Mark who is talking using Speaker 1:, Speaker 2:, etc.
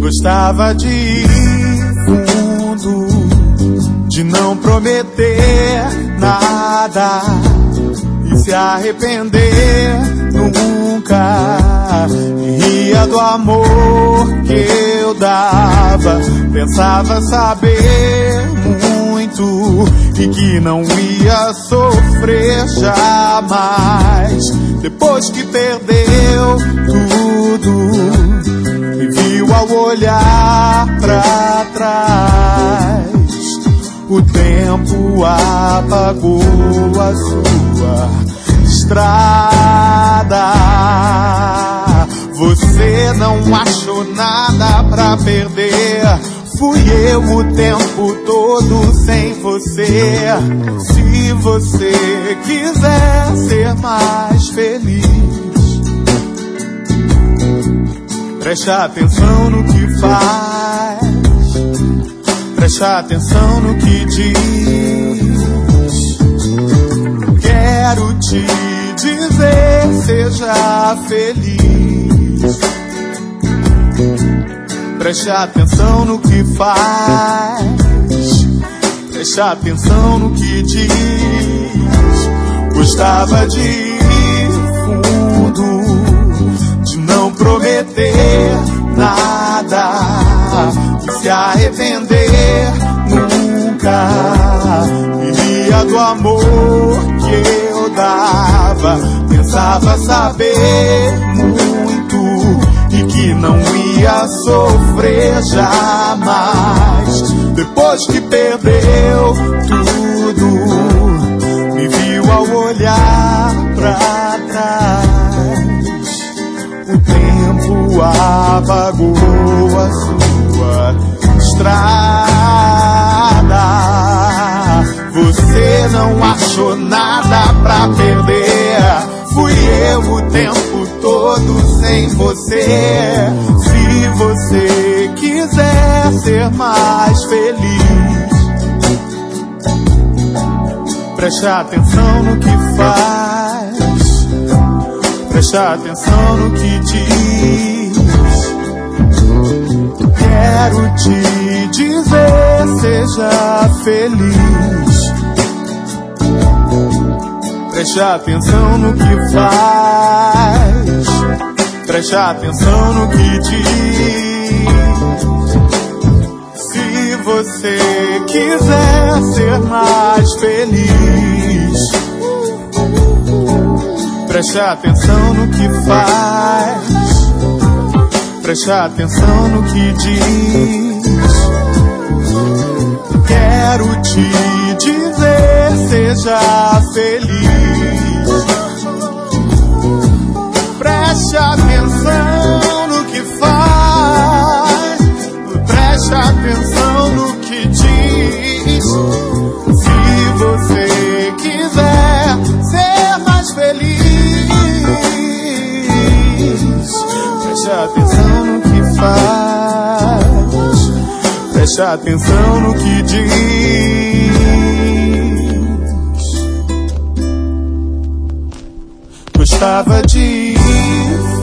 Speaker 1: Gostava de ir fundo, de não prometer nada e se arrepender nunca. Ria do amor que eu dava, pensava saber muito e que não ia sofrer jamais. Depois que perdeu tudo, me viu ao olhar pra trás. O tempo apagou a sua estrada. Você não achou nada pra perder. Fui eu o tempo todo sem você. Se você quiser ser mais feliz, preste atenção no que faz, preste atenção no que diz. Quero te dizer, seja feliz. Preste atenção no que faz, preste atenção no que diz. Gostava de ir fundo, de não prometer nada e se arrepender nunca. Iria do amor que eu dava, pensava saber muito e que não ia sofrer jamais. Depois que perdeu tudo, me viu ao olhar pra trás. O tempo apagou a sua estrada. Você não achou nada pra perder. Fui eu o tempo todo sem você. Se você quiser ser mais feliz, preste atenção no que faz, preste atenção no que diz. Quero te dizer, seja feliz. Preste atenção no que faz, preste atenção no que diz. Se você quiser ser mais feliz, preste atenção no que faz, preste atenção no que diz. Quero te dizer, seja feliz. Preste atenção no que faz, preste atenção no que diz. Se você quiser ser mais feliz, preste atenção no que faz, preste atenção no que diz. Gostava de ir